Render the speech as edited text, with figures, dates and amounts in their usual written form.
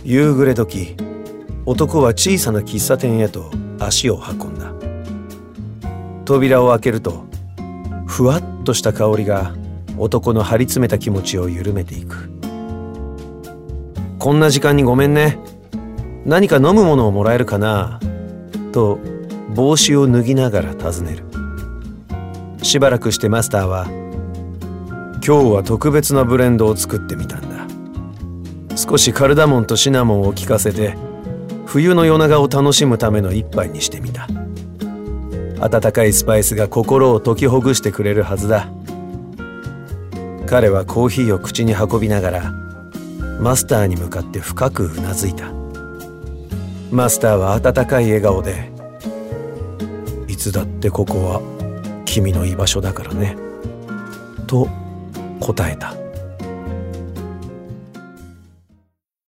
夕暮れ時、男は小さな喫茶店へと足を運んだ。扉を開けると、ふわっとした香りが男の張り詰めた気持ちを緩めていく。こんな時間にごめんね。何か飲むものをもらえるかなと帽子を脱ぎながら尋ねる。しばらくしてマスターは、今日は特別なブレンドを作ってみたんだ。少しカルダモンとシナモンを効かせて冬の夜長を楽しむための一杯にしてみた。温かいスパイスが心を解きほぐしてくれるはずだ。彼はコーヒーを口に運びながらマスターに向かって深くうなずいた。マスターは温かい笑顔で、いつだってここは君の居場所だからねと答えた。